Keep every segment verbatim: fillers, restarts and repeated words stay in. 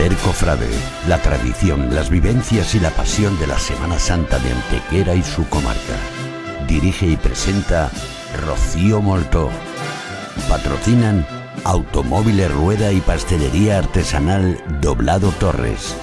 Ser cofrade, la tradición, las vivencias y la pasión de la Semana Santa de Antequera y su comarca. Dirige y presenta Rocío Moltó. Patrocinan Automóviles Rueda y Pastelería Artesanal Doblado Torres.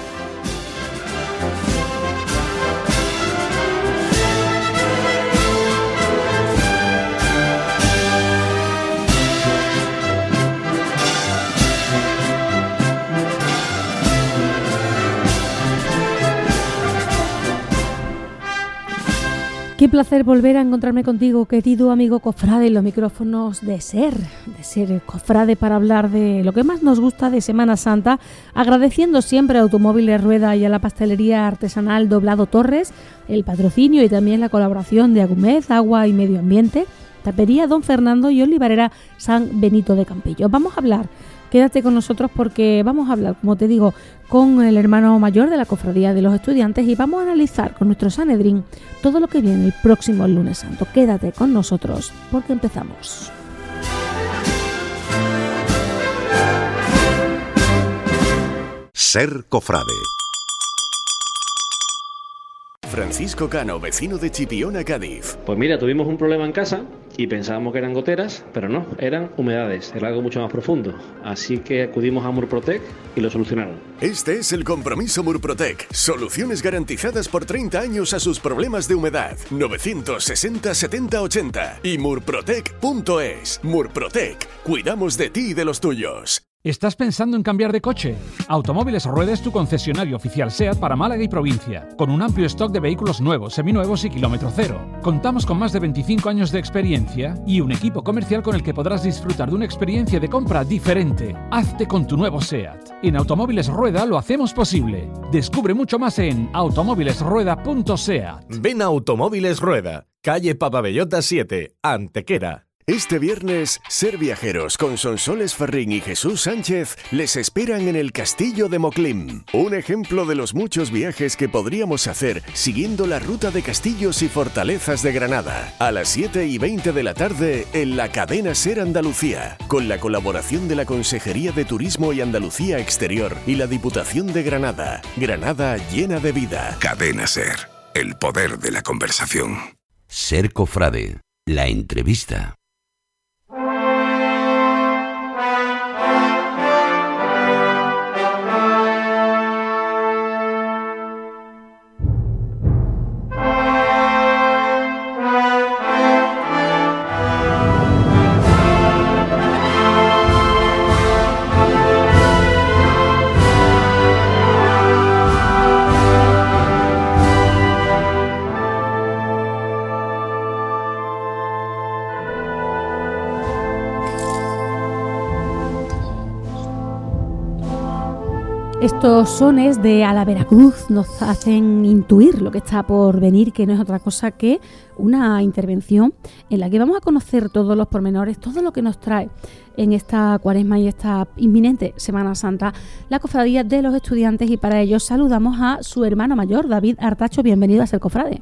Qué placer volver a encontrarme contigo, querido amigo cofrade, en los micrófonos de Ser, de Ser Cofrade, para hablar de lo que más nos gusta de Semana Santa, agradeciendo siempre a Automóviles Rueda y a la Pastelería Artesanal Doblado Torres el patrocinio y también la colaboración de Agumez, Agua y Medio Ambiente, Tapería Don Fernando y Olivarera San Benito de Campillo. Vamos a hablar, quédate con nosotros porque vamos a hablar, como te digo, con el hermano mayor de la Cofradía de los Estudiantes y vamos a analizar con nuestro Sanedrín todo lo que viene el próximo lunes santo. Quédate con nosotros porque empezamos. Ser cofrade. Francisco Cano, vecino de Chipiona, Cádiz. Pues mira, tuvimos un problema en casa y pensábamos que eran goteras, pero no, eran humedades, era algo mucho más profundo. Así que acudimos a Murprotec y lo solucionaron. Este es el compromiso Murprotec. Soluciones garantizadas por treinta años a sus problemas de humedad. novecientos sesenta setenta ochenta y murprotec punto es. Murprotec, cuidamos de ti y de los tuyos. ¿Estás pensando en cambiar de coche? Automóviles Rueda es tu concesionario oficial SEAT para Málaga y provincia, con un amplio stock de vehículos nuevos, seminuevos y kilómetro cero. Contamos con más de veinticinco años de experiencia y un equipo comercial con el que podrás disfrutar de una experiencia de compra diferente. Hazte con tu nuevo SEAT. En Automóviles Rueda lo hacemos posible. Descubre mucho más en automóviles rueda punto seat. Ven a Automóviles Rueda, calle Papabellota siete, Antequera. Este viernes, Ser Viajeros con Sonsoles Ferrín y Jesús Sánchez les esperan en el Castillo de Moclín. Un ejemplo de los muchos viajes que podríamos hacer siguiendo la ruta de castillos y fortalezas de Granada. A las siete y veinte de la tarde en la cadena Ser Andalucía, con la colaboración de la Consejería de Turismo y Andalucía Exterior y la Diputación de Granada. Granada llena de vida. Cadena Ser, el poder de la conversación. Ser cofrade, la entrevista. Estos sones de A la Veracruz nos hacen intuir lo que está por venir, que no es otra cosa que una intervención en la que vamos a conocer todos los pormenores, todo lo que nos trae en esta cuaresma y esta inminente Semana Santa la Cofradía de los Estudiantes, y para ello saludamos a su hermano mayor, David Artacho. Bienvenido a Ser Cofrade.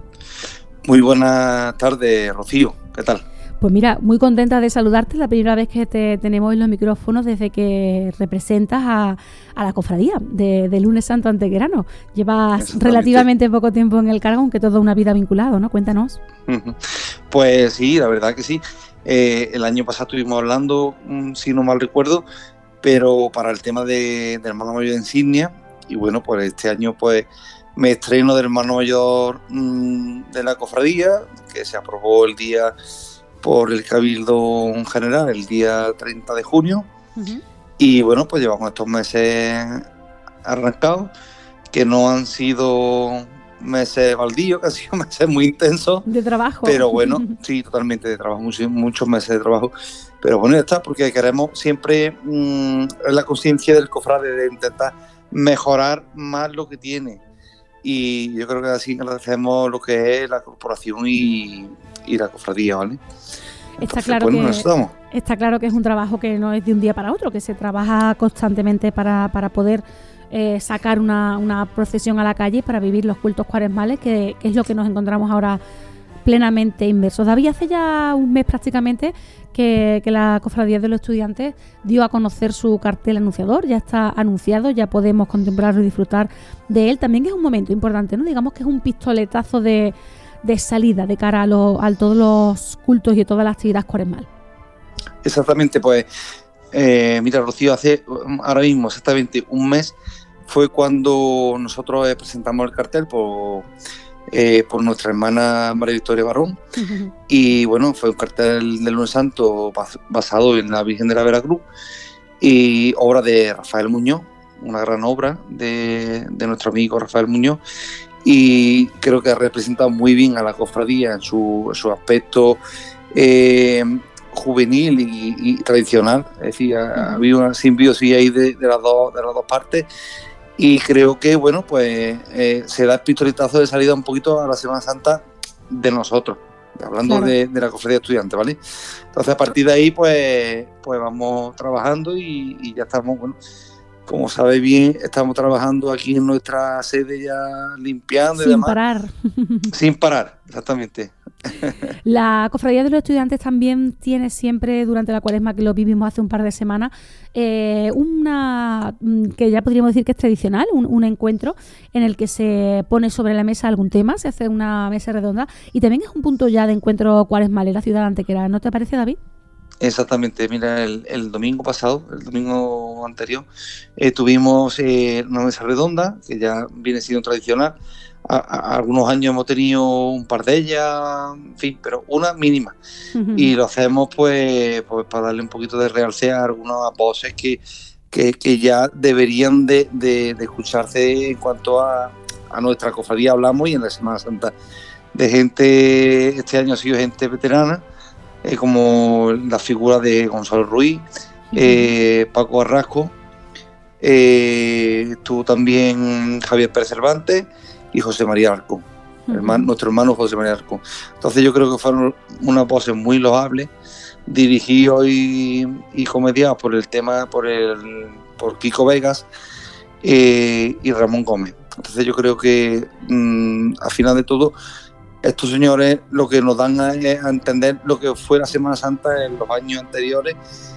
Muy buenas tardes, Rocío. ¿Qué tal? Pues mira, muy contenta de saludarte, la primera vez que te tenemos en los micrófonos desde que representas a, a la cofradía de, de Lunes Santo Antequerano. Llevas relativamente poco tiempo en el cargo, aunque toda una vida vinculado, ¿no? Cuéntanos. Pues sí, la verdad que sí. Eh, el año pasado estuvimos hablando, si no mal recuerdo, pero para el tema de, de hermano mayor de insignia, y bueno, pues este año pues me estreno de hermano mayor mmm, de la cofradía, que se aprobó el día por el Cabildo General el día treinta de junio. Uh-huh. Y bueno, pues llevamos estos meses arrancados, que no han sido meses baldíos, que han sido meses muy intensos. De trabajo. Pero bueno, sí, totalmente de trabajo, muchos, muchos meses de trabajo. Pero bueno, ya está, porque queremos siempre mmm, la conciencia del cofrade de intentar mejorar más lo que tiene. Y yo creo que así agradecemos lo que es la corporación y, y la cofradía, ¿vale? Está Entonces, claro, pues, que, está claro que es un trabajo que no es de un día para otro, que se trabaja constantemente para, para poder eh, sacar una, una procesión a la calle, para vivir los cultos cuaresmales, que, que es lo que nos encontramos ahora plenamente inmersos. David, hace ya un mes prácticamente que, que la Cofradía de los Estudiantes dio a conocer su cartel anunciador, ya está anunciado, ya podemos contemplarlo y disfrutar de él. También es un momento importante, ¿no? Digamos que es un pistoletazo de, de salida de cara a, lo, a todos los cultos y a toda la actividad cuaresmal. Exactamente, pues eh, mira, Rocío, hace ahora mismo exactamente un mes fue cuando nosotros eh, presentamos el cartel por, eh, por nuestra hermana María Victoria Barón. Uh-huh. Y bueno, fue un cartel del Lunes Santo basado en la Virgen de la Veracruz y obra de Rafael Muñoz, una gran obra de, de nuestro amigo Rafael Muñoz, y creo que ha representado muy bien a la cofradía en su, en su aspecto eh, juvenil y, y tradicional. Es decir, ha, ha habido una simbiosis ahí de, de, las dos, de las dos partes, y creo que bueno, pues eh, se da el pistoletazo de salida un poquito a la Semana Santa de nosotros, hablando claro. de, de la cofradía estudiante, ¿vale? Entonces a partir de ahí pues, pues vamos trabajando y, y ya estamos, bueno, como sabe bien, estamos trabajando aquí en nuestra sede ya limpiando sin y demás. Sin parar. Sin parar, exactamente. La Cofradía de los Estudiantes también tiene siempre, durante la Cuaresma, que lo vivimos hace un par de semanas, eh, una que ya podríamos decir que es tradicional, un, un encuentro en el que se pone sobre la mesa algún tema, se hace una mesa redonda, y también es un punto ya de encuentro cuaresmal en la ciudad de Antequera. ¿No te parece, David? Exactamente, mira, el, el domingo pasado, el domingo anterior, eh, tuvimos eh, una mesa redonda, que ya viene siendo tradicional. A, a, algunos años hemos tenido un par de ellas, en fin, pero una mínima. Uh-huh. Y lo hacemos pues, pues para darle un poquito de realce a algunas voces que, que, que ya deberían de, de, de escucharse en cuanto a, a nuestra cofradía. Hablamos, y en la Semana Santa, de gente, este año ha sido gente veterana, eh, como la figura de Gonzalo Ruiz, uh-huh. eh, Paco Barrasco, eh, estuvo también Javier Pérez Cervantes y José María Arcón, uh-huh. hermano, nuestro hermano José María Arcón. Entonces yo creo que fueron unas voces muy loables, dirigidos y, y comediados por el tema, por el por Kiko Vegas eh, y Ramón Gómez. Entonces yo creo que mmm, al final de todo, estos señores lo que nos dan a, a entender lo que fue la Semana Santa en los años anteriores,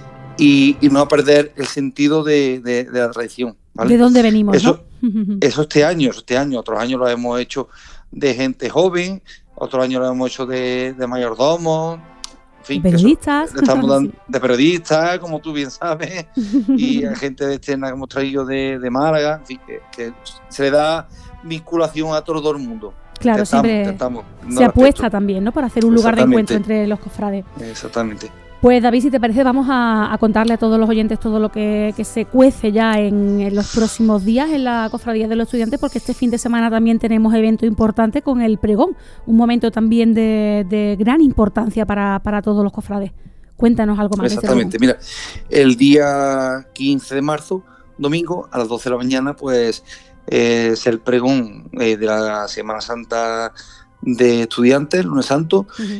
y, y no a perder el sentido de, de, de la tradición, ¿vale? ¿De dónde venimos? Eso, ¿no? Eso este año, este año, otros años lo hemos hecho de gente joven, otros años lo hemos hecho de, de mayordomos, en fin, periodistas. Eso, estamos dando, sí. de periodistas, como tú bien sabes, y hay gente de escena que hemos traído de, de Málaga, en fin, que, que se le da vinculación a todo el mundo. Claro, intentamos, siempre intentamos, no se apuesta también, ¿no?, para hacer un lugar de encuentro entre los cofrades. Exactamente. Pues David, si te parece, vamos a, a contarle a todos los oyentes todo lo que, que se cuece ya en, en los próximos días en la Cofradía de los Estudiantes, porque este fin de semana también tenemos evento importante con el pregón, un momento también de, de gran importancia para, para todos los cofrades. Cuéntanos algo más. Exactamente, mira, el día quince de marzo, domingo, a las doce de la mañana, pues eh, es el pregón eh, de la Semana Santa de Estudiantes, el Lunes Santo, uh-huh.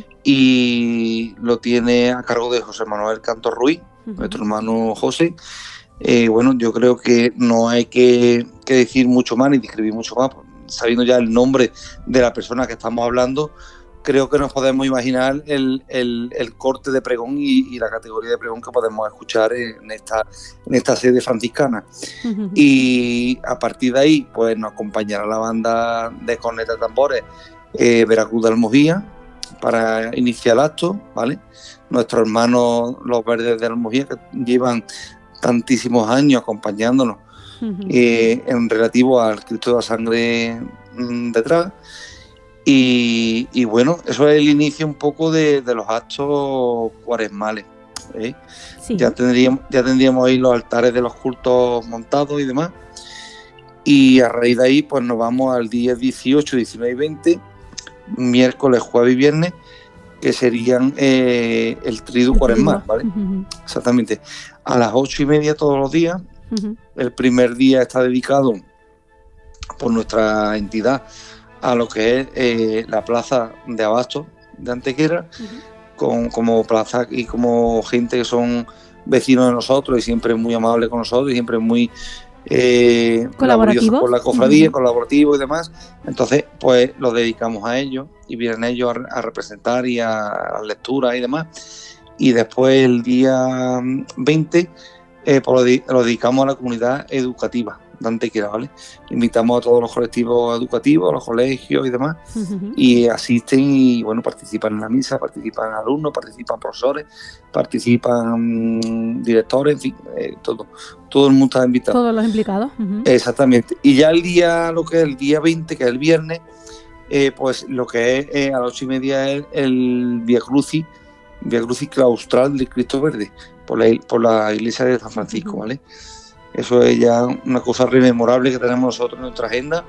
y lo tiene a cargo de José Manuel Cantor Ruiz, uh-huh. nuestro hermano José. Eh, bueno, yo creo que no hay que, que decir mucho más ni describir mucho más, sabiendo ya el nombre de la persona que estamos hablando. Creo que nos podemos imaginar el, el, el corte de pregón y, y la categoría de pregón que podemos escuchar en esta, en esta sede franciscana. Uh-huh. Y a partir de ahí, pues nos acompañará la banda de cornetas y tambores Eh, Veracruz de Almojía para iniciar el acto, ¿vale? Nuestros hermanos los Verdes de Almojía, que llevan tantísimos años acompañándonos, uh-huh. eh, en relativo al Cristo de la Sangre mmm, detrás. Y, y bueno, eso es el inicio un poco de, de los actos cuaresmales, ¿eh? Sí. Ya tendríamos, ya tendríamos ahí los altares de los cultos montados y demás. Y a raíz de ahí, pues nos vamos al día dieciocho, diecinueve y veinte, miércoles, jueves y viernes, que serían eh, el triduo cuaresmal, ¿vale? Uh-huh. Exactamente. A las ocho y media todos los días. Uh-huh. El primer día está dedicado por nuestra entidad a lo que es eh, la plaza de Abasto de Antequera, uh-huh. con, como plaza y como gente que son vecinos de nosotros y siempre muy amables con nosotros y siempre muy eh, colaborativo con la cofradía, uh-huh. colaborativo y demás. Entonces, pues lo dedicamos a ellos y vienen ellos a, a representar y a, a lecturas y demás. Y después el día veinte eh, pues lo, de, lo dedicamos a la comunidad educativa, donde quiera, ¿vale? Invitamos a todos los colectivos educativos, a los colegios y demás, uh-huh. y asisten y, bueno, participan en la misa, participan alumnos, participan profesores, participan um, directores, en fin, eh, todo, todo el mundo está invitado. Todos los implicados. Uh-huh. Exactamente. Y ya el día, lo que es el día veinte, que es el viernes, eh, pues lo que es eh, a las ocho y media es el Via Crucis, Via Crucis claustral del Cristo Verde, por la, por la iglesia de San Francisco, uh-huh. ¿vale? Eso es ya una cosa rememorable que tenemos nosotros en nuestra agenda,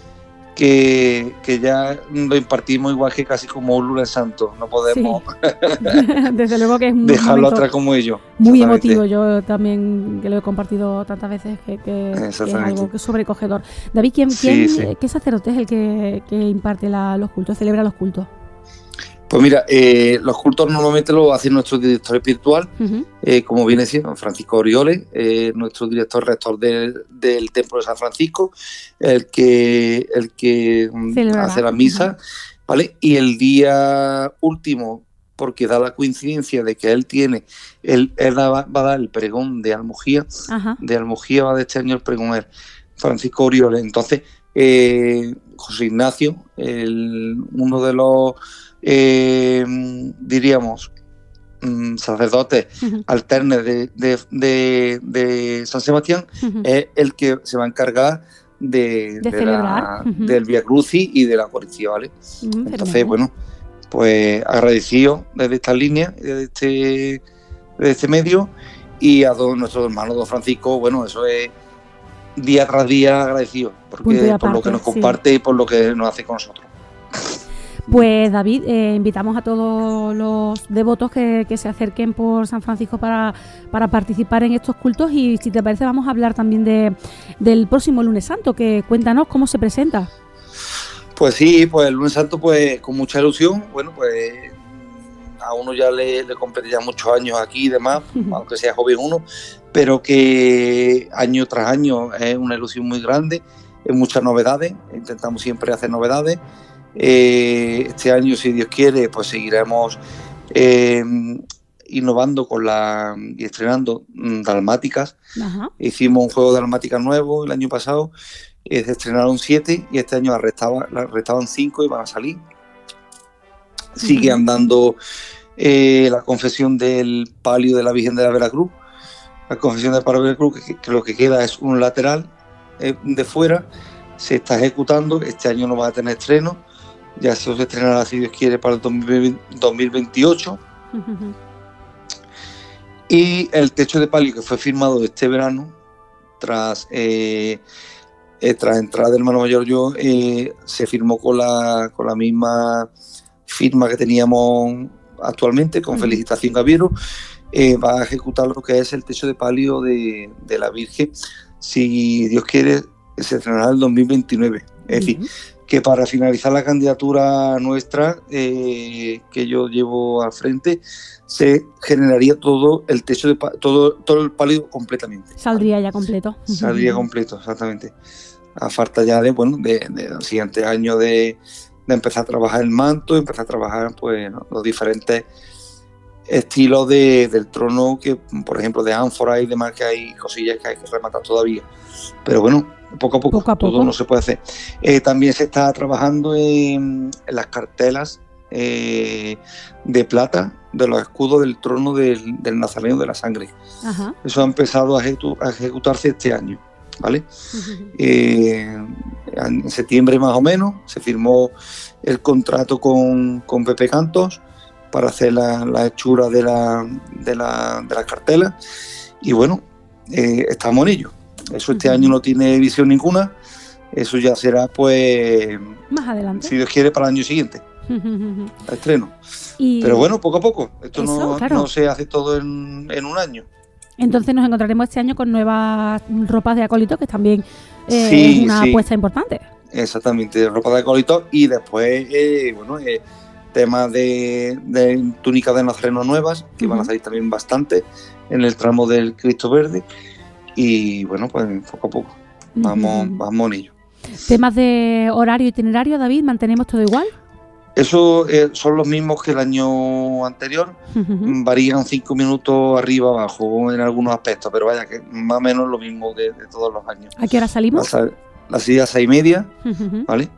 que, que ya lo impartimos igual que casi como un lunes santo. No podemos sí. Desde luego que es un dejarlo atrás como ellos. Muy emotivo. Yo también que lo he compartido tantas veces que, que, que es algo que es sobrecogedor. David, ¿quién, sí, quién, sí. ¿qué sacerdote es el que, que imparte la, los cultos, celebra los cultos? Pues mira, eh, los cultos normalmente los hace nuestro director espiritual, uh-huh. eh, como viene siendo Francisco Orioles, eh, nuestro director rector de, del Templo de San Francisco, el que, el que hace la misa, uh-huh. ¿vale? Y el día último, porque da la coincidencia de que él tiene, él, él va, va a dar el pregón de Almojía, uh-huh. de Almojía va de este año el pregón Francisco Orioles. Entonces, eh, José Ignacio, el, uno de los... Eh, diríamos mm, sacerdotes uh-huh. alternos de, de, de, de San Sebastián, uh-huh. es el que se va a encargar de, de de la, uh-huh. del Via Crucis y de la Eucaristía, ¿vale? Uh-huh. Entonces, bueno, pues agradecido desde esta línea, desde este, desde este medio, y a todos nuestros hermanos, don Francisco, bueno, eso es día tras día agradecido, porque aparte, por lo que nos comparte sí. y por lo que nos hace con nosotros. Pues David, eh, invitamos a todos los devotos que, que se acerquen por San Francisco para, para participar en estos cultos, y si te parece vamos a hablar también de, del próximo Lunes Santo, que cuéntanos cómo se presenta. Pues sí, pues el Lunes Santo pues con mucha ilusión, bueno pues a uno ya le, le compete ya muchos años aquí y demás, aunque sea joven uno, pero que año tras año es una ilusión muy grande, hay muchas novedades, intentamos siempre hacer novedades. Eh, este año, si Dios quiere, pues seguiremos eh, innovando con la y estrenando mm, dalmáticas. Ajá. Hicimos un juego de dalmáticas nuevo el año pasado, eh, se estrenaron siete y este año restaban, restaban cinco y van a salir. Sigue uh-huh. andando eh, la confesión del palio de la Virgen de la Veracruz. La confesión del palio de la Veracruz, que, que lo que queda es un lateral eh, de fuera, se está ejecutando. Este año no va a tener estreno. Ya se estrenará, si Dios quiere, para el dos mil veintiocho. Uh-huh. Y el techo de palio que fue firmado este verano, tras eh, eh, tras entrada del hermano mayor yo, eh, se firmó con la, con la misma firma que teníamos actualmente, con uh-huh. Felicitación Gaviero. Eh, va a ejecutar lo que es el techo de palio de, de la Virgen. Si Dios quiere, se estrenará el dos mil veintinueve. Es uh-huh. decir, que para finalizar la candidatura nuestra, eh, que yo llevo al frente, se generaría todo el techo, de pa- todo, todo el palio completamente. Saldría ya completo. Saldría completo, exactamente. A falta ya de, bueno, de, de los siguientes años de, de empezar a trabajar el manto, empezar a trabajar pues los diferentes estilos de, del trono, que por ejemplo de ánfora y demás, que hay cosillas que hay que rematar todavía. Pero bueno, poco a poco, poco, a poco. Todo no se puede hacer. Eh, también se está trabajando en, en las cartelas eh, de plata de los escudos del trono del, del Nazareno de la Sangre. Ajá. Eso ha empezado a, ejecu- a ejecutarse este año, ¿vale? Uh-huh. Eh, en septiembre más o menos se firmó el contrato con, con Pepe Cantos para hacer la, la hechura de la, de la, de las cartelas, y bueno, eh, estamos en ello. Eso este uh-huh. año no tiene visión ninguna, eso ya será pues más adelante, si Dios quiere, para el año siguiente, uh-huh. a estreno. Y... pero bueno, poco a poco, esto eso, no, claro. no se hace todo en, en un año. Entonces nos encontraremos este año con nuevas ropas de acólitos, que también eh, sí, es una sí. apuesta importante. Exactamente, ropa de acólitos, y después, eh, bueno, eh, temas de, de túnicas de nazareno nuevas, que uh-huh. van a salir también bastante en el tramo del Cristo Verde. y bueno, pues poco a poco vamos, uh-huh. vamos en ello. ¿Temas de horario, itinerario, David? ¿Mantenemos todo igual? Eso eh, son los mismos que el año anterior, uh-huh. varían cinco minutos arriba abajo en algunos aspectos, pero vaya que más o menos lo mismo de, de todos los años. ¿A qué hora salimos? La, la salida a seis y media, uh-huh. ¿vale?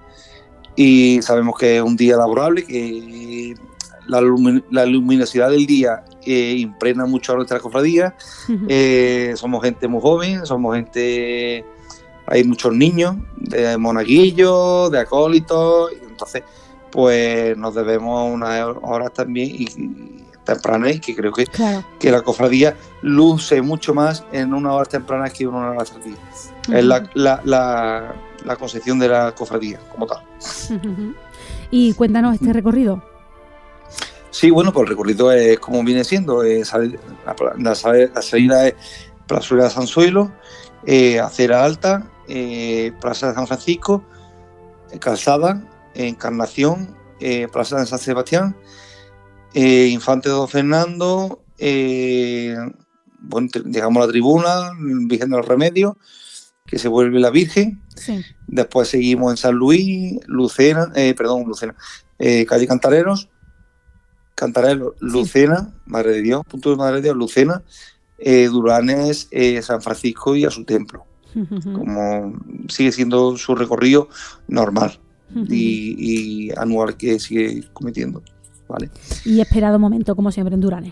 Y sabemos que es un día laborable, que la, lumin- la luminosidad del día eh, impregna mucho a nuestra cofradía, uh-huh. eh, somos gente muy joven, somos gente... Hay muchos niños de monaguillos, de acólitos, entonces pues nos debemos unas horas también y, y tempranas, y que creo que, claro. que la cofradía luce mucho más en unas horas tempranas que en una hora tardía. Uh-huh. Es la, la, la, la concepción de la cofradía como tal. Uh-huh. Y cuéntanos este recorrido. Sí, bueno, pues el recorrido es como viene siendo, es, la, la, la salida es Plazuela de San Zoilo, eh, Acera Alta, eh, Plaza de San Francisco, eh, Calzada, Encarnación, eh, Plaza de San Sebastián, eh, Infante de Don Fernando, eh, bueno, llegamos a la tribuna, Virgen de los Remedios, que se vuelve la Virgen, sí. Después seguimos en San Luis, Lucena, eh, perdón, Lucena, eh, calle Cantareros, Cantareros, Lucena, sí. Madre de Dios, punto de Madre de Dios, Lucena, eh, Duranes, eh, San Francisco y a su templo. Uh-huh. Como sigue siendo su recorrido normal. Uh-huh. y, y anual que sigue cometiendo, ¿vale? Y esperado momento, como siempre, en Duranes.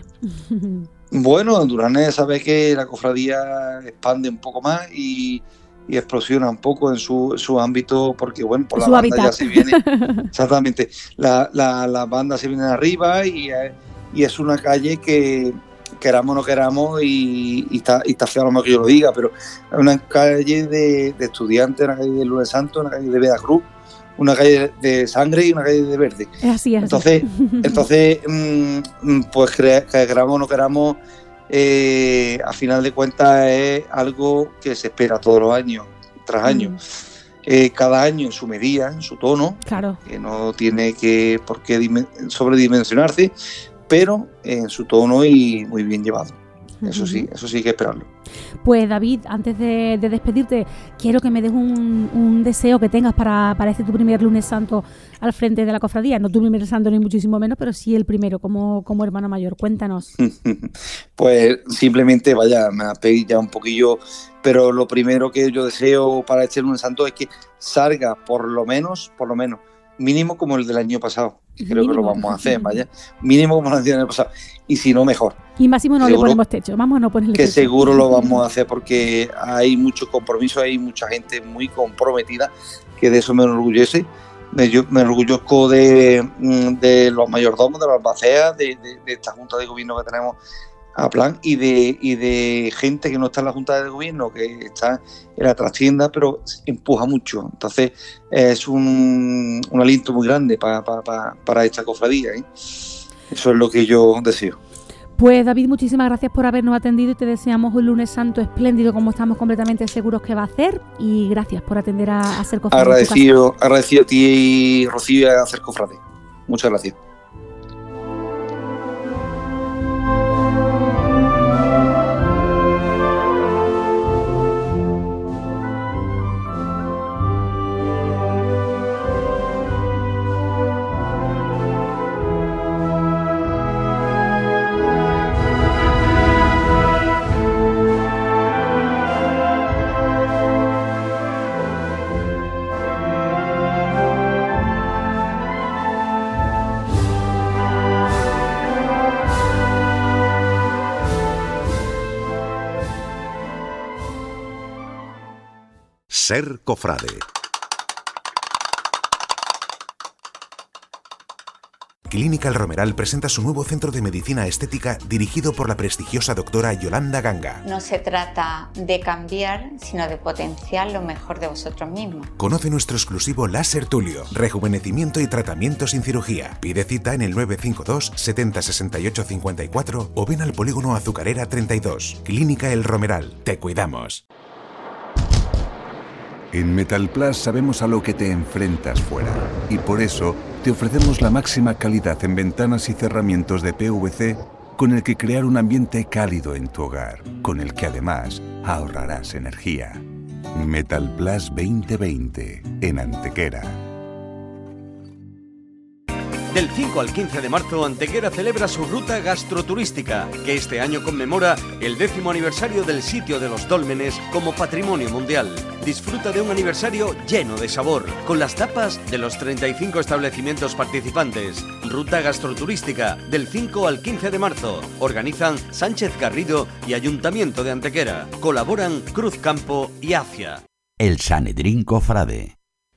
Bueno, en Duranes sabes que la cofradía expande un poco más y, y explosiona un poco en su, su ámbito, porque bueno, por la banda hábitat. Ya se viene, exactamente, la, la, la banda se viene arriba y, y es una calle que queramos o no queramos, y, y, está, y está feo a lo mejor que yo lo diga, pero es una calle de, de estudiantes, una calle de Lunes Santo, una calle de Veracruz, una calle de sangre y una calle de verde. Es así, es entonces, así. entonces mmm, pues que queramos o no queramos, eh, a final de cuentas es algo que se espera todos los años, tras años. Mm. Eh, cada año en su medida, en su tono, claro. que no tiene que por qué dimen- sobredimensionarse, pero en su tono y muy bien llevado. Eso uh-huh. sí, eso sí hay que esperarlo. Pues David, antes de, de despedirte, quiero que me des un, un deseo que tengas para, para este tu primer lunes santo al frente de la cofradía. No tu primer santo ni muchísimo menos, pero sí el primero como, como hermano mayor. Cuéntanos. Pues simplemente, vaya, me has ya un poquillo, pero lo primero que yo deseo para este lunes santo es que salga por lo menos, por lo menos, mínimo como el del año pasado. Creo mínimo. Que lo vamos a hacer, vaya. Mínimo como el del año pasado. Y si no, mejor. Y máximo no seguro, le ponemos techo. Vamos a no ponerle que techo. Que seguro lo vamos a hacer porque hay mucho compromiso, hay mucha gente muy comprometida, que de eso me enorgullece. Me, yo, me enorgullezco de, de los mayordomos, de las albaceas, de, de, de esta Junta de Gobierno que tenemos a plan, y de, y de gente que no está en la Junta de Gobierno, que está en la trastienda, pero empuja mucho. Entonces es un, un aliento muy grande para, para, para, para esta cofradía, ¿eh? Eso es lo que yo deseo. Pues David, muchísimas gracias por habernos atendido y te deseamos un lunes santo espléndido, como estamos completamente seguros que va a hacer, y gracias por atender a, a Ser Cofrade. Agradecido, agradecido a ti y Rocío, a Ser Cofrade. Muchas gracias. Ser Cofrade. Clínica El Romeral presenta su nuevo centro de medicina estética dirigido por la prestigiosa doctora Yolanda Ganga. No se trata de cambiar, sino de potenciar lo mejor de vosotros mismos. Conoce nuestro exclusivo láser Tulio, rejuvenecimiento y tratamiento sin cirugía. Pide cita en el nueve cinco dos, setenta, sesenta y ocho, cincuenta y cuatro o ven al Polígono Azucarera treinta y dos. Clínica El Romeral. Te cuidamos. En Metal Plus sabemos a lo que te enfrentas fuera y por eso te ofrecemos la máxima calidad en ventanas y cerramientos de P V C con el que crear un ambiente cálido en tu hogar, con el que además ahorrarás energía. Metalplus veinte veinte, en Antequera. Del cinco al quince de marzo, Antequera celebra su ruta gastroturística, que este año conmemora el décimo aniversario del sitio de los dólmenes como patrimonio mundial. Disfruta de un aniversario lleno de sabor, con las tapas de los treinta y cinco establecimientos participantes. Ruta gastroturística, del cinco al quince de marzo. Organizan Sánchez Garrido y Ayuntamiento de Antequera. Colaboran Cruz Campo y ACIA. El Sanedrín Cofrade.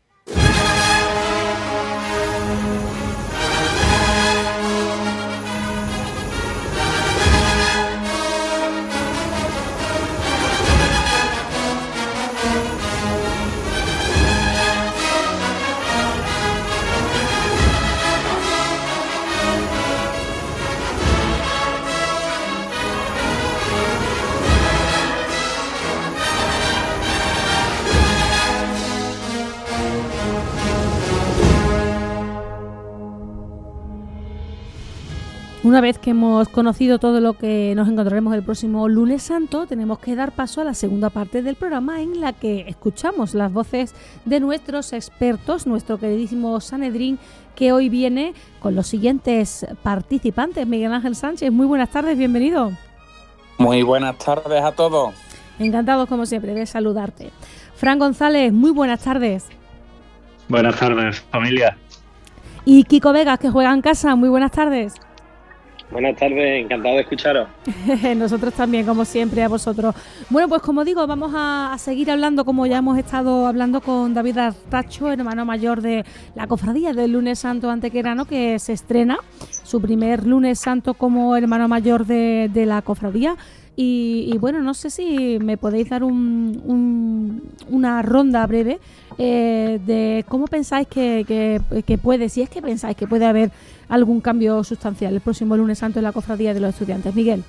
Una vez que hemos conocido todo lo que nos encontraremos el próximo lunes santo, tenemos que dar paso a la segunda parte del programa, en la que escuchamos las voces de nuestros expertos, nuestro queridísimo Sanedrín, que hoy viene con los siguientes participantes. Miguel Ángel Sánchez, muy buenas tardes, bienvenido. Muy buenas tardes a todos. Encantados, como siempre, de saludarte. Fran González, muy buenas tardes. Buenas tardes, familia. Y Kiko Vegas, que juega en casa, muy buenas tardes. Buenas tardes, encantado de escucharos. Nosotros también, como siempre, a vosotros. Bueno, pues como digo, vamos a, a seguir hablando, como ya hemos estado hablando con David Artacho, hermano mayor de la Cofradía del Lunes Santo Antequerano, que se estrena su primer Lunes Santo como hermano mayor de, de la Cofradía. Y, y bueno, no sé si me podéis dar un, un, una ronda breve eh, de cómo pensáis que, que, que puede, si es que pensáis que puede haber algún cambio sustancial el próximo Lunes Santo en la Cofradía de los Estudiantes. Miguel.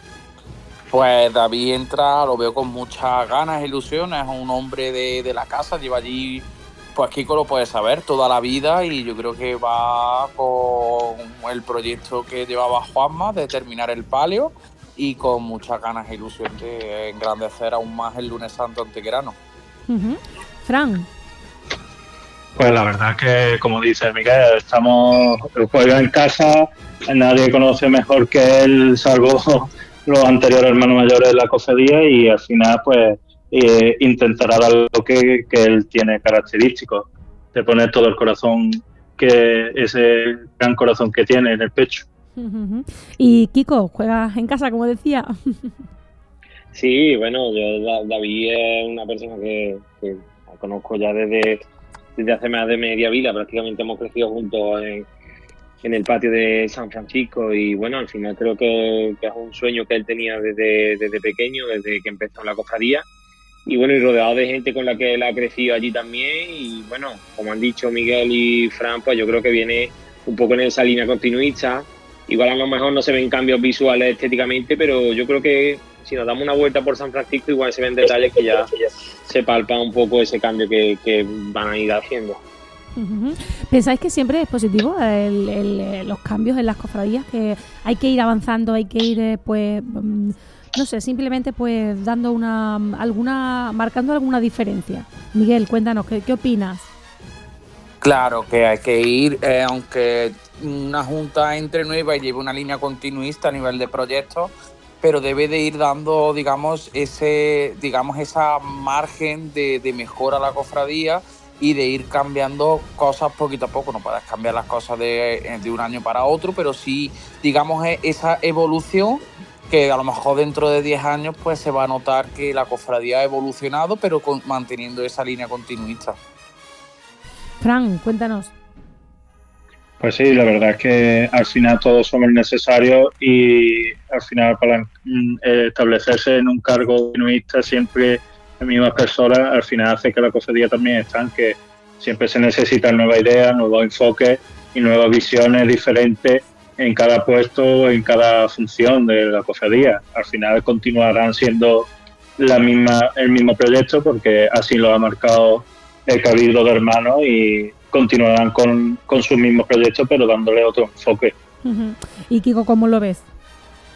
Pues David entra, lo veo con muchas ganas e ilusiones, es un hombre de, de la casa, lleva allí, pues Kiko lo puede saber, toda la vida, y yo creo que va con el proyecto que llevaba Juanma de terminar el palio, y con muchas ganas e ilusión de engrandecer aún más el Lunes Santo antequerano. Uh-huh. Fran. Pues la verdad es que, como dice Miguel, estamos, juega en casa, nadie conoce mejor que él, salvo los anteriores hermanos mayores de la cofradía, y al final pues eh, intentará dar lo que, que él tiene característico, de poner todo el corazón, que ese gran corazón que tiene en el pecho. Uh-huh. Y Kiko, juegas en casa, como decía. Sí, bueno, yo David es una persona que, que la conozco ya desde, desde hace más de media vida, prácticamente hemos crecido juntos en, en el patio de San Francisco, y bueno, al final creo que, que es un sueño que él tenía desde, desde pequeño, desde que empezó en la cofradía, y bueno, y rodeado de gente con la que él ha crecido allí también, y bueno, como han dicho Miguel y Fran, pues yo creo que viene un poco en esa línea continuista. Igual a lo mejor no se ven cambios visuales estéticamente, pero yo creo que si nos damos una vuelta por San Francisco igual se ven detalles que ya se palpa un poco ese cambio que, que van a ir haciendo. Uh-huh. ¿Pensáis que siempre es positivo el, el, los cambios en las cofradías? Que hay que ir avanzando, hay que ir pues no sé, simplemente pues dando una alguna marcando alguna diferencia. Miguel, cuéntanos, ¿qué, qué opinas? Claro que hay que ir, eh, aunque una junta entre nueva y lleve una línea continuista a nivel de proyectos, pero debe de ir dando, digamos, ese, digamos, esa margen de, de mejora a la cofradía y de ir cambiando cosas poquito a poco. No puedes cambiar las cosas de, de un año para otro, pero sí, digamos, esa evolución que a lo mejor dentro de diez años pues se va a notar que la cofradía ha evolucionado, pero con, manteniendo esa línea continuista. Fran, cuéntanos. Pues sí, la verdad es que al final todos somos necesarios, y al final para establecerse en un cargo continuista siempre las mismas personas, al final hace que la cofradía también estanque. Siempre se necesitan nuevas ideas, nuevos enfoques y nuevas visiones diferentes en cada puesto, en cada función de la cofradía. Al final continuarán siendo la misma, el mismo proyecto, porque así lo ha marcado el Cabildo de Hermanos, y continuarán con, con sus mismos proyectos, pero dándole otro enfoque. Uh-huh. ¿Y Kiko, cómo lo ves?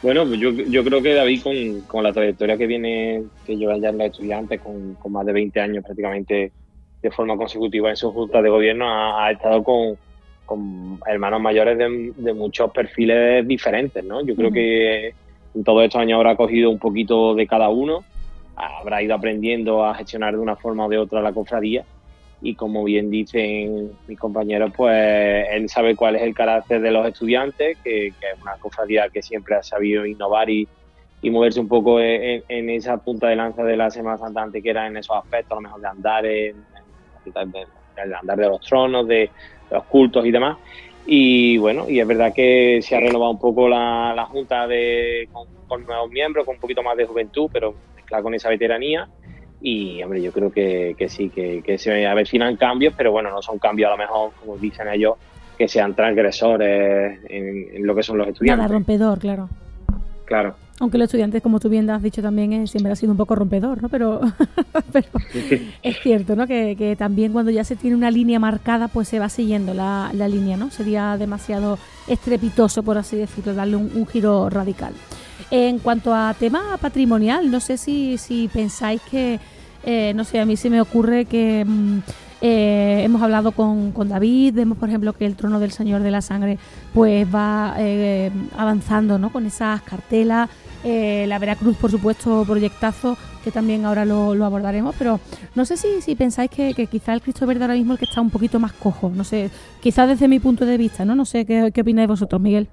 Bueno, pues yo, yo creo que David, con, con la trayectoria que viene, que llevan ya en los estudiantes, con, con más de veinte años prácticamente de forma consecutiva en su junta de gobierno, ha, ha estado con, con hermanos mayores de, de muchos perfiles diferentes, ¿no? Yo creo uh-huh. que en todos estos años habrá cogido un poquito de cada uno, habrá ido aprendiendo a gestionar de una forma o de otra la cofradía, y como bien dicen mis compañeros, pues él sabe cuál es el carácter de los estudiantes, que, que es una cofradía que siempre ha sabido innovar y, y moverse un poco en, en esa punta de lanza de la Semana Santa Antequera, en esos aspectos, a lo mejor de andar, en, en, de, de andar de los tronos, de, de los cultos y demás. Y bueno, y es verdad que se ha renovado un poco la, la Junta de, con, con nuevos miembros, con un poquito más de juventud, pero mezclada con esa veteranía. Y, hombre, yo creo que, que sí, que, que se avecinan cambios, pero bueno, no son cambios a lo mejor, como dicen ellos, que sean transgresores en, en lo que son los estudiantes. Nada rompedor, claro. Claro. Aunque los estudiantes, como tú bien has dicho también, es, siempre ha sido un poco rompedor, ¿no? Pero, pero es cierto, ¿no? Que, que también cuando ya se tiene una línea marcada, pues se va siguiendo la, la línea, ¿no? Sería demasiado estrepitoso, por así decirlo, darle un, un giro radical. En cuanto a tema patrimonial, no sé si, si pensáis que, eh, no sé, a mí se me ocurre que mm, eh, hemos hablado con, con David, vemos por ejemplo que el trono del Señor de la Sangre pues va eh, avanzando, ¿no? Con esas cartelas, eh, la Veracruz, por supuesto, proyectazo, que también ahora lo, lo abordaremos, pero no sé si, si pensáis que, que quizá el Cristo Verde ahora mismo es el que está un poquito más cojo, no sé, quizás desde mi punto de vista, ¿no? No sé, ¿qué, qué opináis vosotros, Miguel?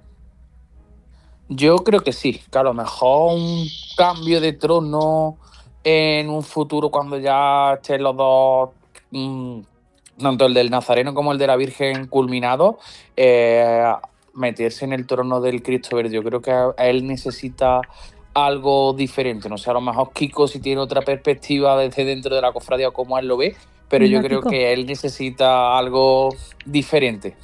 Yo creo que sí, que a lo mejor un cambio de trono en un futuro cuando ya estén los dos, mmm, tanto el del Nazareno como el de la Virgen culminados, eh, meterse en el trono del Cristo Verde. Yo creo que él necesita algo diferente. No sé, a lo mejor Kiko si tiene otra perspectiva desde dentro de la cofradía como él lo ve, pero yo creo que él necesita algo diferente.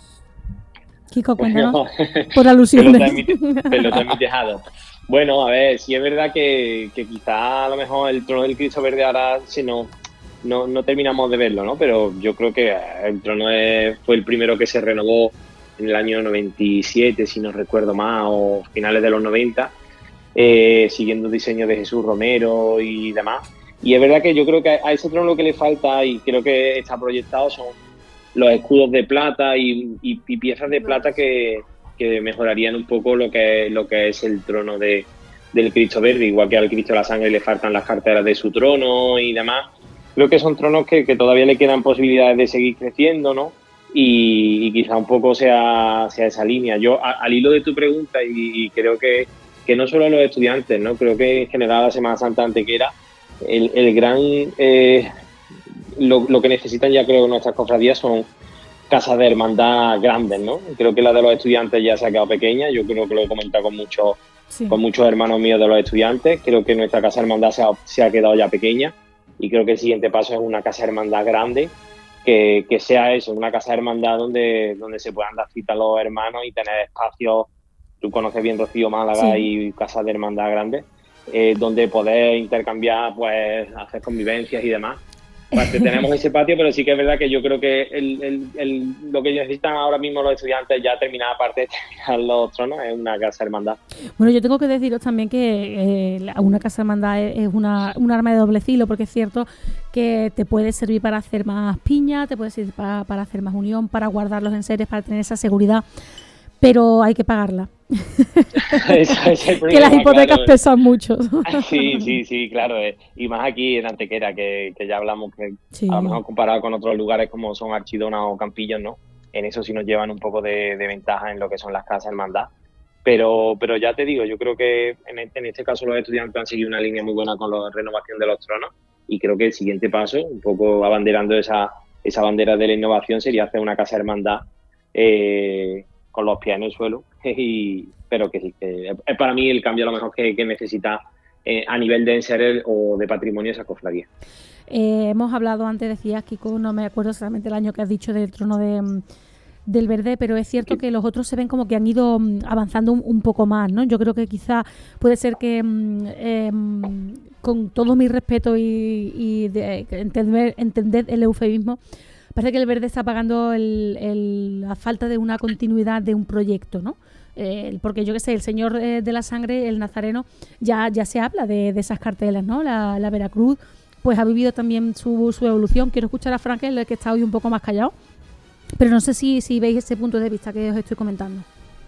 Kiko, cuéntanos, por alusiones. Pelota en mi tejado. Bueno, a ver, sí es verdad que, que quizá a lo mejor el trono del Cristo Verde ahora si no, no, no terminamos de verlo, ¿no? Pero yo creo que el trono es, fue el primero que se renovó en el año noventa y siete, si no recuerdo más, o finales de los noventa, eh, siguiendo el diseño de Jesús Romero y demás. Y es verdad que yo creo que a ese trono lo que le falta, y creo que está proyectado, son los escudos de plata y, y, y piezas de plata que, que mejorarían un poco lo que, lo que es el trono de, del Cristo Verde, igual que al Cristo de la Sangre le faltan las carteras de su trono y demás. Creo que son tronos que, que todavía le quedan posibilidades de seguir creciendo, ¿no? Y, y quizá un poco sea, sea esa línea. Yo, a, al hilo de tu pregunta, y, y creo que, que no solo los estudiantes, ¿no? Creo que en general la Semana Santa Antequera, el, el gran... Eh, Lo, lo que necesitan ya creo nuestras cofradías son casas de hermandad grandes, ¿no? Creo que la de los estudiantes ya se ha quedado pequeña, yo creo que lo he comentado con muchos sí. con muchos hermanos míos de los estudiantes, creo que nuestra casa de hermandad se ha, se ha quedado ya pequeña y creo que el siguiente paso es una casa de hermandad grande, que, que sea eso, una casa de hermandad donde, donde se puedan dar cita los hermanos y tener espacios, tú conoces bien Rocío, Málaga sí. y casas de hermandad grandes, eh, donde poder intercambiar, pues hacer convivencias y demás. Pues tenemos ese patio, pero sí que es verdad que yo creo que el, el, el, lo que necesitan ahora mismo los estudiantes, ya terminada aparte de terminar los tronos, es una casa hermandad. Bueno, yo tengo que deciros también que eh, una casa hermandad es una, un arma de doble filo, porque es cierto que te puede servir para hacer más piña, te puede servir para, para hacer más unión, para guardar los enseres, para tener esa seguridad, pero hay que pagarla. Ese es el problema, que las hipotecas claro. pesan mucho. Sí, sí, sí, claro. Eh. Y más aquí en Antequera, que, que ya hablamos que sí. a lo mejor comparado con otros lugares como son Archidona o Campillos, ¿no? En eso sí nos llevan un poco de, de ventaja en lo que son las casas hermandad. Pero, pero ya te digo, yo creo que en este, en este caso los estudiantes han seguido una línea muy buena con la renovación de los tronos y creo que el siguiente paso, un poco abanderando esa, esa bandera de la innovación, sería hacer una casa hermandad eh, con los pies en el suelo, y, pero que sí, que es para mí el cambio a lo mejor que, que necesita eh, a nivel de enseres o de patrimonio esa cofradía. Eh, hemos hablado antes, decías, Kiko, no me acuerdo exactamente el año que has dicho del trono de, del Verde, pero es cierto que los otros se ven como que han ido avanzando un, un poco más, ¿no? Yo creo que quizá puede ser que, eh, con todo mi respeto y, y de, entender, entender el eufemismo, parece que el Verde está pagando el, el, la falta de una continuidad de un proyecto, ¿no? eh, porque yo qué sé, el Señor eh, de la Sangre, el Nazareno, ya, ya se habla de, de esas cartelas, ¿no? La, la Veracruz, pues ha vivido también su, su evolución. Quiero escuchar a Frank, el que está hoy un poco más callado, pero no sé si, si veis ese punto de vista que os estoy comentando.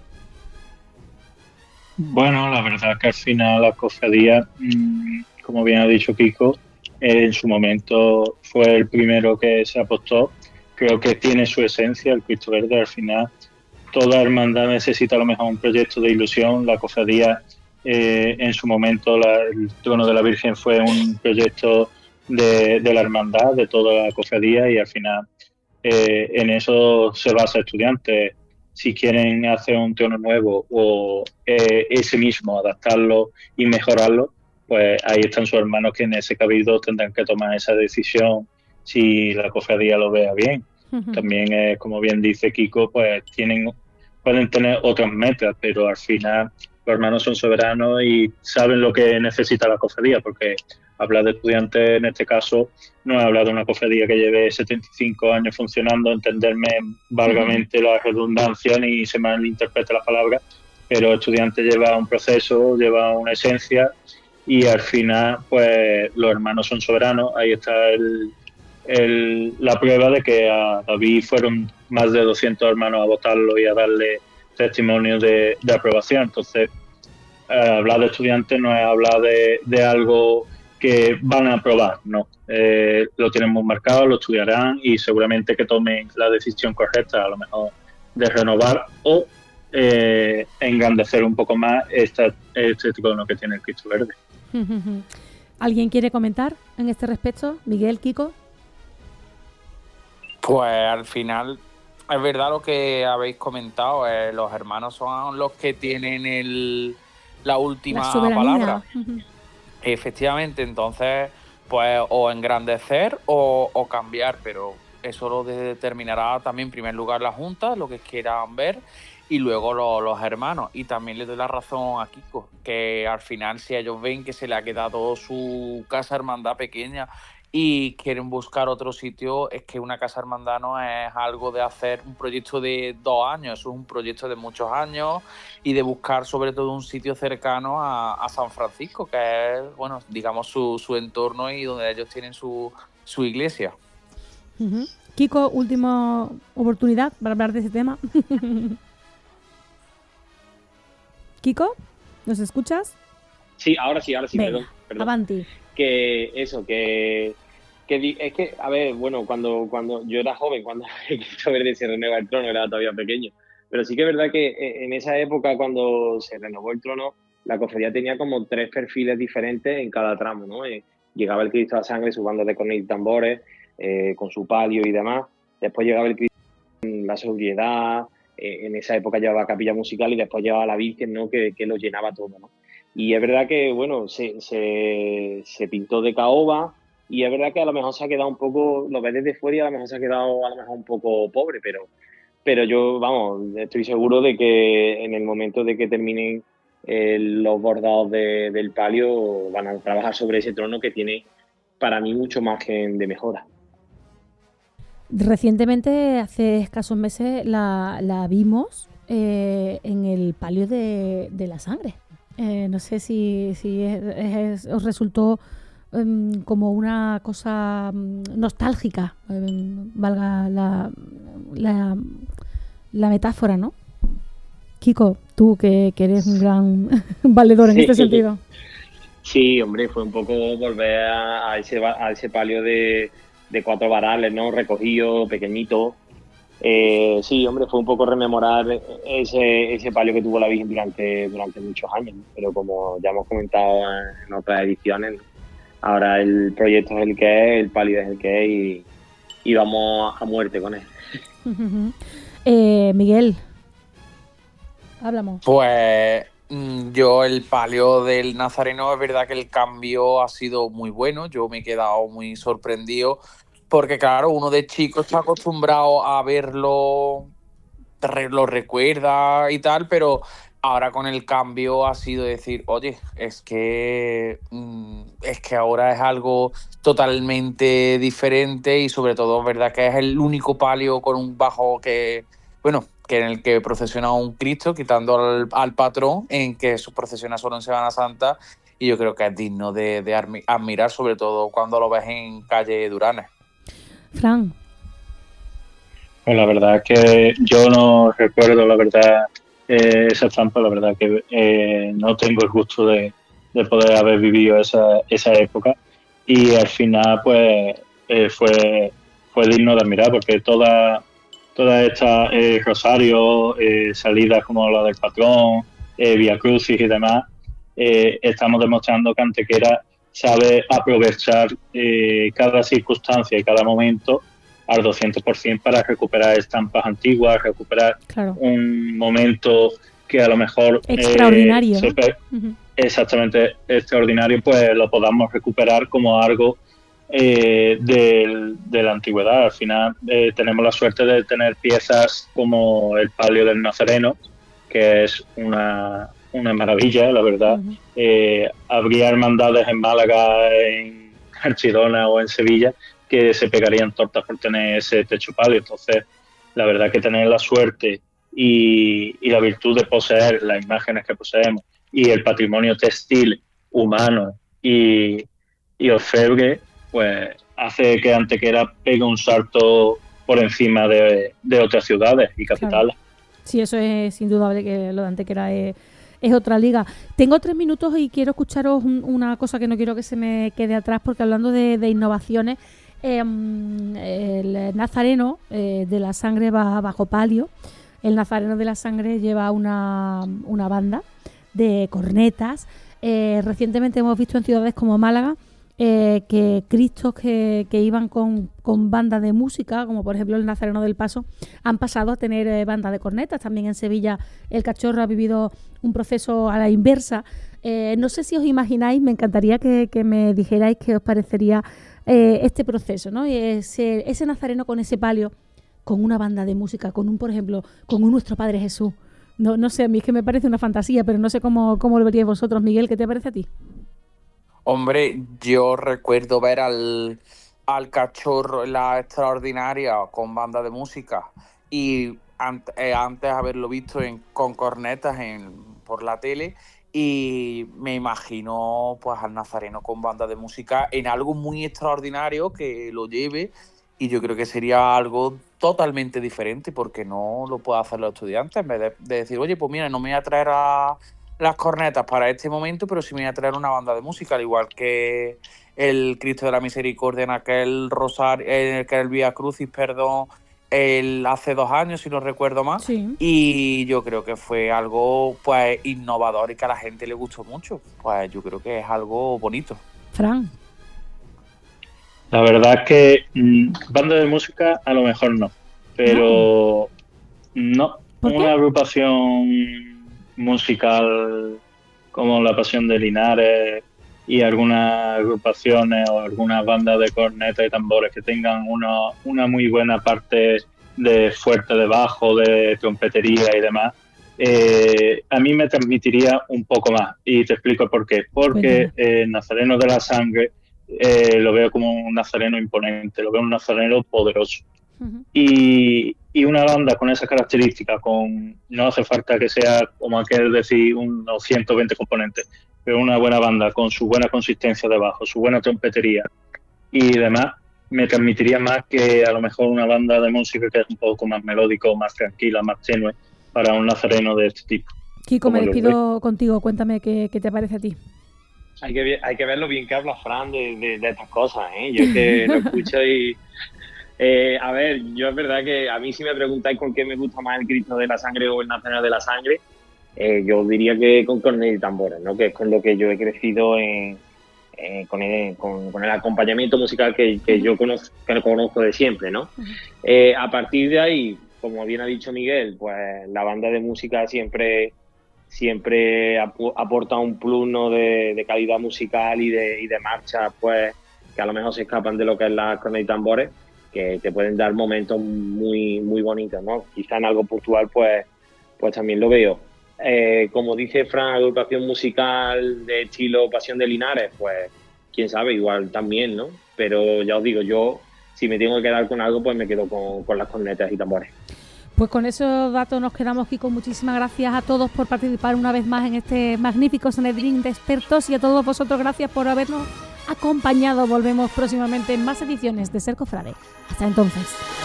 Bueno, la verdad que al final la cofradía, mmm, como bien ha dicho Kiko, eh, en su momento fue el primero que se apostó. Creo que tiene su esencia el Cristo Verde. Al final, toda hermandad necesita a lo mejor un proyecto de ilusión. La cofradía, eh, en su momento, la, el trono de la Virgen fue un proyecto de, de la hermandad, de toda la cofradía, y al final eh, en eso se basa Estudiantes. Si quieren hacer un trono nuevo o eh, ese mismo, adaptarlo y mejorarlo, pues ahí están sus hermanos que en ese cabildo tendrán que tomar esa decisión si la cofradía lo vea bien. Uh-huh. También, eh, como bien dice Kiko, pues tienen pueden tener otras metas, pero al final los hermanos son soberanos y saben lo que necesita la cofradía, porque hablar de Estudiantes en este caso no es hablar de una cofradía que lleve setenta y cinco años funcionando, entenderme vagamente uh-huh. la redundancia ni se malinterprete la palabra, pero Estudiantes lleva un proceso, lleva una esencia y al final pues los hermanos son soberanos. Ahí está el, el, la prueba de que a David fueron más de doscientos hermanos a votarlo y a darle testimonio de, de aprobación. Entonces eh, hablar de Estudiantes no es hablar de, de algo que van a aprobar, no. Eh, lo tienen muy marcado, lo estudiarán y seguramente que tomen la decisión correcta, a lo mejor de renovar o eh, engrandecer un poco más esta, este icono que tiene el Cristo Verde. ¿Alguien quiere comentar en este respecto? Miguel, Kiko. Pues al final es verdad lo que habéis comentado, eh, los hermanos son los que tienen el, la última la palabra. Uh-huh. Efectivamente, entonces, pues o engrandecer o, o cambiar, pero eso lo determinará también en primer lugar la Junta, lo que quieran ver, y luego lo, los hermanos. Y también le doy la razón a Kiko, que al final si ellos ven que se le ha quedado su casa hermandad pequeña y quieren buscar otro sitio, es que una casa hermandad no es algo de hacer un proyecto de dos años, eso es un proyecto de muchos años y de buscar sobre todo un sitio cercano a, a San Francisco, que es, bueno, digamos su, su entorno y donde ellos tienen su, su iglesia. Uh-huh. Kiko, última oportunidad para hablar de ese tema. Kiko, ¿nos escuchas? Sí, ahora sí, ahora sí, Venga, perdón, perdón. Avanti. Que eso, que, que es que, a ver, bueno, cuando cuando yo era joven, cuando el Cristo Verde se renueva el trono, era todavía pequeño, pero sí que es verdad que en esa época cuando se renovó el trono, la cofradía tenía como tres perfiles diferentes en cada tramo, ¿no? Eh, llegaba el Cristo de la Sangre, su banda de cornetas y tambores, eh, con su palio y demás, después llegaba el Cristo con la sobriedad, eh, en esa época llevaba capilla musical y después llevaba la Virgen, ¿no? Que, que lo llenaba todo, ¿no? Y es verdad que, bueno, se, se, se pintó de caoba y es verdad que a lo mejor se ha quedado un poco, lo ves desde fuera y a lo mejor se ha quedado a lo mejor un poco pobre, pero, pero yo, vamos, estoy seguro de que en el momento de que terminen eh, los bordados de, del palio van a trabajar sobre ese trono que tiene para mí mucho margen de mejora. Recientemente, hace escasos meses, la, la vimos eh, en el palio de, de la Sangre. Eh, no sé si, si es, es, os resultó um, como una cosa um, nostálgica, um, valga la, la, la metáfora, ¿no? Kiko, tú que, que eres un gran valedor en sí, este sentido. Sí, hombre, fue un poco volver a, a, ese, a ese palio de, de cuatro varales, ¿no? Recogido, pequeñito. Eh, sí, hombre, fue un poco rememorar ese, ese palio que tuvo la Virgen durante, durante muchos años, ¿no? Pero como ya hemos comentado en otras ediciones, ¿no? Ahora el proyecto es el que es, el palio es el que es y, y vamos a muerte con él. Uh-huh. eh, Miguel, hablamos. Pues yo el palio del Nazareno, es verdad que el cambio ha sido muy bueno, yo me he quedado muy sorprendido. Porque claro, uno de chico está acostumbrado a verlo, lo recuerda y tal, pero ahora con el cambio ha sido decir, oye, es que es que ahora es algo totalmente diferente y sobre todo es verdad que es el único palio con un bajo que, bueno, que en el que procesiona un Cristo, quitando al, al patrón, en que su procesiona solo en Semana Santa, y yo creo que es digno de, de admirar, sobre todo cuando lo ves en calle Duranes. Fran. Pues la verdad es que yo no recuerdo, la verdad, eh, esa estampa, la verdad que eh, no tengo el gusto de, de poder haber vivido esa, esa época, y al final pues eh, fue, fue digno de admirar, porque toda, toda esta eh, rosario, eh, salidas como la del patrón, eh, Vía Crucis y demás, eh, estamos demostrando que Antequera sabe aprovechar eh, cada circunstancia y cada momento al doscientos por ciento para recuperar estampas antiguas, recuperar claro. un momento que a lo mejor... Extraordinario. Eh, se, uh-huh. Exactamente, extraordinario, pues lo podamos recuperar como algo eh, de, de la antigüedad. Al final eh, tenemos la suerte de tener piezas como el palio del Nazareno, que es una, una maravilla, la verdad. Uh-huh. Eh, habría hermandades en Málaga, en Archidona o en Sevilla que se pegarían tortas por tener ese techo palio. Entonces, la verdad que tener la suerte y, y la virtud de poseer las imágenes que poseemos y el patrimonio textil humano y, y orfebre, pues hace que Antequera pegue un salto por encima de, de otras ciudades y capitales. Claro. Sí, eso es indudable, que lo de Antequera es, es otra liga. Tengo tres minutos y quiero escucharos un, una cosa que no quiero que se me quede atrás, porque hablando de, de innovaciones, eh, el Nazareno eh, de la Sangre va bajo palio. El Nazareno de la Sangre lleva una, una banda de cornetas. Eh, recientemente hemos visto en ciudades como Málaga eh, que cristos que, que iban con, con banda de música, como por ejemplo el Nazareno del Paso, han pasado a tener eh, banda de cornetas. También en Sevilla el Cachorro ha vivido un proceso a la inversa. Eh, no sé si os imagináis, me encantaría que, que me dijerais qué os parecería eh, este proceso, ¿no? Ese, ese Nazareno con ese palio, con una banda de música, con un, por ejemplo, con un Nuestro Padre Jesús. No, no sé, a mí es que me parece una fantasía, pero no sé cómo, cómo lo veríais vosotros. Miguel, ¿qué te parece a ti? Hombre, yo recuerdo ver al, al Cachorro en La Extraordinaria con banda de música y ant, eh, antes haberlo visto en, con cornetas en, por la tele, y me imagino pues al Nazareno con banda de música en algo muy extraordinario que lo lleve, y yo creo que sería algo totalmente diferente, porque no lo pueden hacer los estudiantes, en vez de, de decir, oye, pues mira, no me voy a traer a las cornetas para este momento, pero sí me voy a traer una banda de música, al igual que el Cristo de la Misericordia en aquel rosario, en el que el Vía Crucis, perdón, el, hace dos años, si no recuerdo más, sí. Y yo creo que fue algo pues innovador y que a la gente le gustó mucho. Pues yo creo que es algo bonito. Fran. La verdad es que mmm, banda de música a lo mejor no, pero no, no una agrupación musical como La Pasión de Linares y algunas agrupaciones o algunas bandas de cornetas y tambores que tengan una, una muy buena parte de fuerte de bajo, de trompetería y demás, eh, a mí me transmitiría un poco más, y te explico por qué. Porque el eh, Nazareno de la Sangre eh, lo veo como un nazareno imponente, lo veo un nazareno poderoso. Uh-huh. Y, y una banda con esas características, con no hace falta que sea, como aquel decir, unos ciento veinte componentes, pero una buena banda con su buena consistencia de bajo, su buena trompetería y demás, me transmitiría más que a lo mejor una banda de música que es un poco más melódico, más tranquila, más tenue para un nazareno de este tipo. Kiko, me despido contigo, cuéntame qué, qué te parece a ti. Hay que, hay que ver lo bien que habla Fran de, de, de estas cosas, ¿eh? Yo que lo escucho y... Eh, a ver, yo es verdad que a mí si me preguntáis con qué me gusta más el Cristo de la Sangre o el Nazareno de la Sangre, eh, yo diría que con cornetas y tambores, ¿no? Que es con lo que yo he crecido en, eh, con, el, con, con el acompañamiento musical que, que yo conozco, que conozco de siempre, ¿no? Uh-huh. Eh, a partir de ahí, como bien ha dicho Miguel, pues la banda de música siempre... siempre ap- aporta un plus, ¿no? de, de calidad musical y de, y de marcha, pues que a lo mejor se escapan de lo que es la cornetas y tambores, que te pueden dar momentos muy muy bonitos, ¿no? Quizá en algo puntual, pues pues también lo veo. Eh, como dice Fran, agrupación musical de estilo Pasión de Linares, pues quién sabe, igual también, ¿no? Pero ya os digo, yo si me tengo que quedar con algo, pues me quedo con, con las cornetas y tambores. Pues con esos datos nos quedamos, Kiko. Muchísimas gracias a todos por participar una vez más en este magnífico Sanedrín de expertos, y a todos vosotros gracias por habernos acompañado. Volvemos próximamente en más ediciones de Ser Cofrade. Hasta entonces.